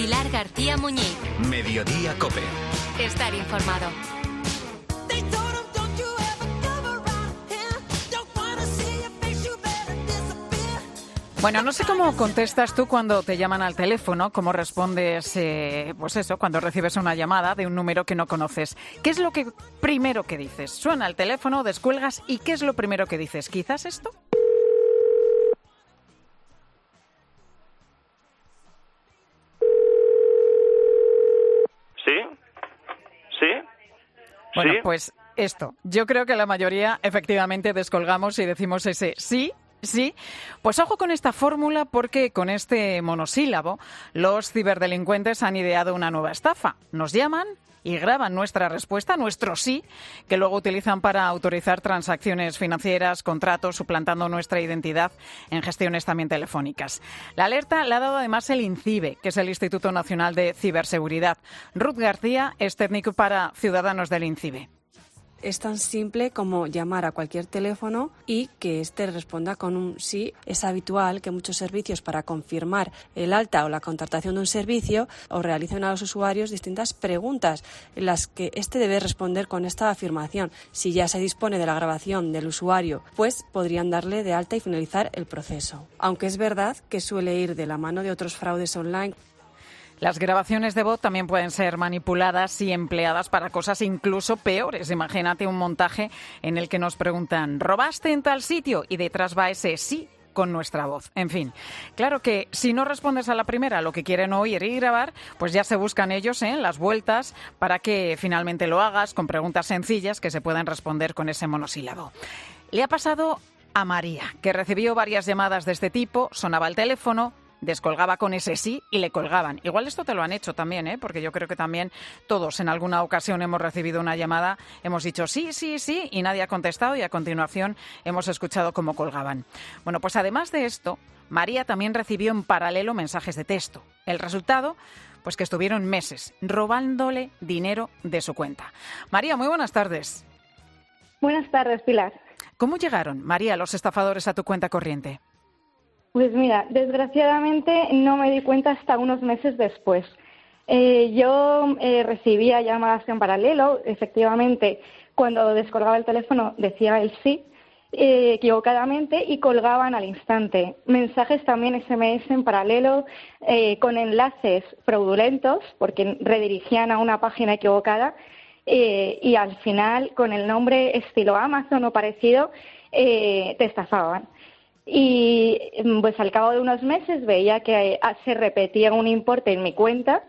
Pilar García Muñiz. Mediodía COPE. Estar informado. Bueno, no sé cómo contestas tú cuando te llaman al teléfono, cómo respondes, cuando recibes una llamada de un número que no conoces. ¿Qué es lo primero que dices? Suena el teléfono, descuelgas y ¿qué es lo primero que dices? ¿Quizás esto? ¿Sí? ¿Sí? Bueno, ¿Sí? pues esto. Yo creo que la mayoría efectivamente descolgamos y decimos ese sí. Sí, pues ojo con esta fórmula porque con este monosílabo los ciberdelincuentes han ideado una nueva estafa. Nos llaman y graban nuestra respuesta, nuestro sí, que luego utilizan para autorizar transacciones financieras, contratos, suplantando nuestra identidad en gestiones también telefónicas. La alerta la ha dado además el INCIBE, que es el Instituto Nacional de Ciberseguridad. Ruth García es técnico para Ciudadanos del INCIBE. Es tan simple como llamar a cualquier teléfono y que éste responda con un sí. Es habitual que muchos servicios, para confirmar el alta o la contratación de un servicio, o realicen a los usuarios distintas preguntas en las que éste debe responder con esta afirmación. Si ya se dispone de la grabación del usuario, pues podrían darle de alta y finalizar el proceso. Aunque es verdad que suele ir de la mano de otros fraudes online. Las grabaciones de voz también pueden ser manipuladas y empleadas para cosas incluso peores. Imagínate un montaje en el que nos preguntan ¿robaste en tal sitio? Y detrás va ese sí con nuestra voz. En fin, claro que si no respondes a la primera lo que quieren oír y grabar, pues ya se buscan ellos las vueltas para que finalmente lo hagas con preguntas sencillas que se puedan responder con ese monosílabo. Le ha pasado a María, que recibió varias llamadas de este tipo, sonaba el teléfono, descolgaba con ese sí y le colgaban. Igual esto te lo han hecho también, porque yo creo que también todos en alguna ocasión hemos recibido una llamada, hemos dicho sí, sí, sí y nadie ha contestado y a continuación hemos escuchado cómo colgaban. Bueno, pues además de esto, María también recibió en paralelo mensajes de texto. El resultado, pues que estuvieron meses robándole dinero de su cuenta. María, muy buenas tardes. Buenas tardes, Pilar. ¿Cómo llegaron, María, los estafadores a tu cuenta corriente? Pues mira, desgraciadamente no me di cuenta hasta unos meses después. Yo recibía llamadas en paralelo, efectivamente, cuando descolgaba el teléfono decía el sí, equivocadamente, y colgaban al instante. Mensajes también SMS en paralelo, con enlaces fraudulentos, porque redirigían a una página equivocada, y al final, con el nombre estilo Amazon o parecido, te estafaban. Y pues al cabo de unos meses veía que se repetía un importe en mi cuenta.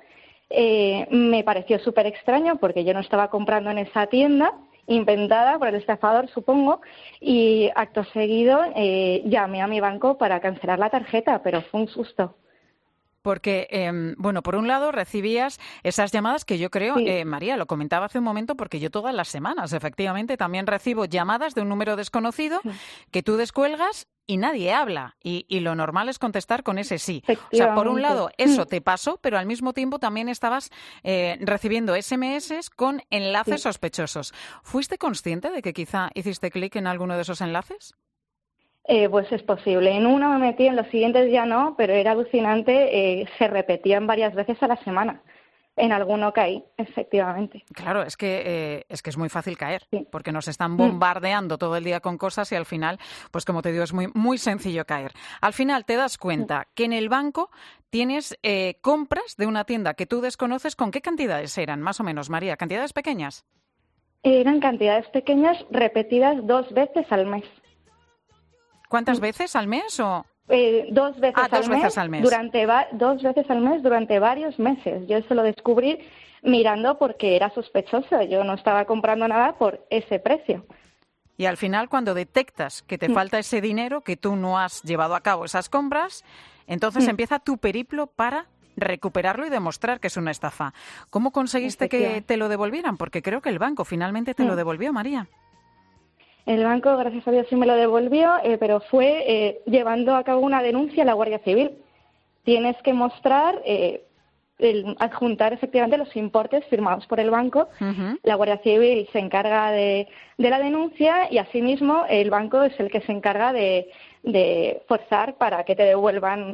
Me pareció súper extraño porque yo no estaba comprando en esa tienda, inventada por el estafador, supongo, y acto seguido llamé a mi banco para cancelar la tarjeta, pero fue un susto. Porque, por un lado recibías esas llamadas que yo creo, sí. María, lo comentaba hace un momento, porque yo todas las semanas, efectivamente, también recibo llamadas de un número desconocido que tú descuelgas y nadie habla. Y lo normal es contestar con ese sí. O sea, por un lado, eso te pasó, pero al mismo tiempo también estabas recibiendo SMS con enlaces sospechosos. ¿Fuiste consciente de que quizá hiciste clic en alguno de esos enlaces? Pues es posible. En uno me metí, en los siguientes ya no, pero era alucinante. Se repetían varias veces a la semana. En alguno caí, efectivamente. Claro, es que es muy fácil caer, porque nos están bombardeando todo el día con cosas y al final, pues como te digo, es muy, muy sencillo caer. Al final te das cuenta que en el banco tienes compras de una tienda que tú desconoces. ¿Con qué cantidades eran, más o menos, María? ¿Cantidades pequeñas? Eran cantidades pequeñas repetidas 2 veces al mes. ¿Cuántas veces al mes o...? 2 veces al mes. 2 veces al mes durante varios meses. Yo eso lo descubrí mirando porque era sospechoso. Yo no estaba comprando nada por ese precio. Y al final, cuando detectas que te falta ese dinero, que tú no has llevado a cabo esas compras, entonces empieza tu periplo para recuperarlo y demostrar que es una estafa. ¿Cómo conseguiste que te lo devolvieran? Porque creo que el banco finalmente te lo devolvió, María. El banco, gracias a Dios, sí me lo devolvió, pero fue llevando a cabo una denuncia a la Guardia Civil. Tienes que mostrar, adjuntar efectivamente los importes firmados por el banco. La Guardia Civil se encarga de la denuncia y, asimismo, el banco es el que se encarga de forzar para que te devuelvan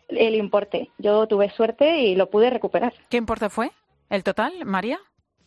el importe. Yo tuve suerte y lo pude recuperar. ¿Qué importe fue el total, María?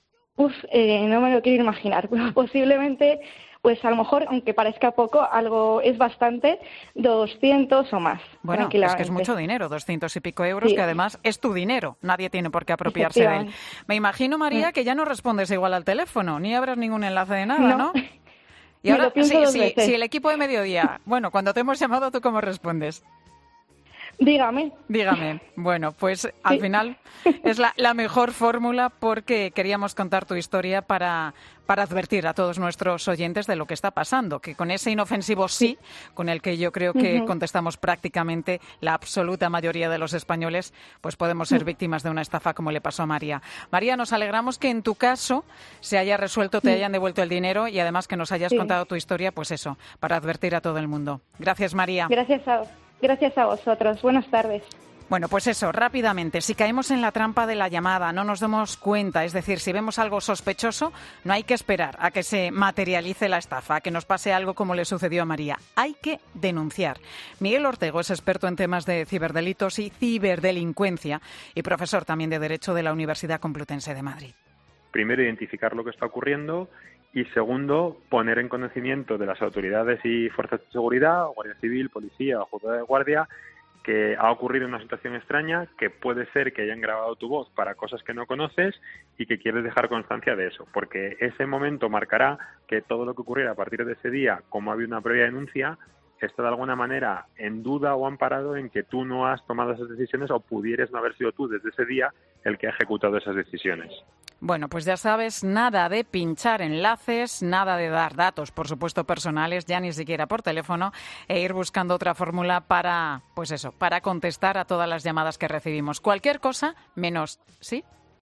No me lo quiero imaginar. Posiblemente, pues a lo mejor, aunque parezca poco, algo es bastante, 200 o más. Bueno, es que es mucho dinero, 200 y pico euros, sí, que además es tu dinero. Nadie tiene por qué apropiarse de él. Me imagino, María, que ya no respondes igual al teléfono, ni abres ningún enlace de nada, ¿no? Y ahora, si el equipo de Mediodía, bueno, cuando te hemos llamado, ¿tú cómo respondes? Dígame. Bueno, pues al final es la mejor fórmula, porque queríamos contar tu historia para advertir a todos nuestros oyentes de lo que está pasando, que con ese inofensivo sí, con el que yo creo que contestamos prácticamente la absoluta mayoría de los españoles, pues podemos ser víctimas de una estafa como le pasó a María. María, nos alegramos que en tu caso se haya resuelto, te hayan devuelto el dinero y además que nos hayas contado tu historia, pues eso, para advertir a todo el mundo. Gracias, María. Gracias a vosotros. Buenas tardes. Bueno, pues eso, rápidamente, si caemos en la trampa de la llamada, no nos damos cuenta, es decir, si vemos algo sospechoso, no hay que esperar a que se materialice la estafa, a que nos pase algo como le sucedió a María. Hay que denunciar. Miguel Ortego es experto en temas de ciberdelitos y ciberdelincuencia y profesor también de Derecho de la Universidad Complutense de Madrid. Primero, identificar lo que está ocurriendo y segundo, poner en conocimiento de las autoridades y fuerzas de seguridad, Guardia Civil, Policía o Junta de Guardia, que ha ocurrido una situación extraña, que puede ser que hayan grabado tu voz para cosas que no conoces y que quieres dejar constancia de eso, porque ese momento marcará que todo lo que ocurriera a partir de ese día, como ha habido una previa denuncia, está de alguna manera en duda o amparado en que tú no has tomado esas decisiones o pudieras no haber sido tú desde ese día el que ha ejecutado esas decisiones. Bueno, pues ya sabes, nada de pinchar enlaces, nada de dar datos, por supuesto, personales, ya ni siquiera por teléfono, e ir buscando otra fórmula para, pues eso, para contestar a todas las llamadas que recibimos. Cualquier cosa menos, ¿sí?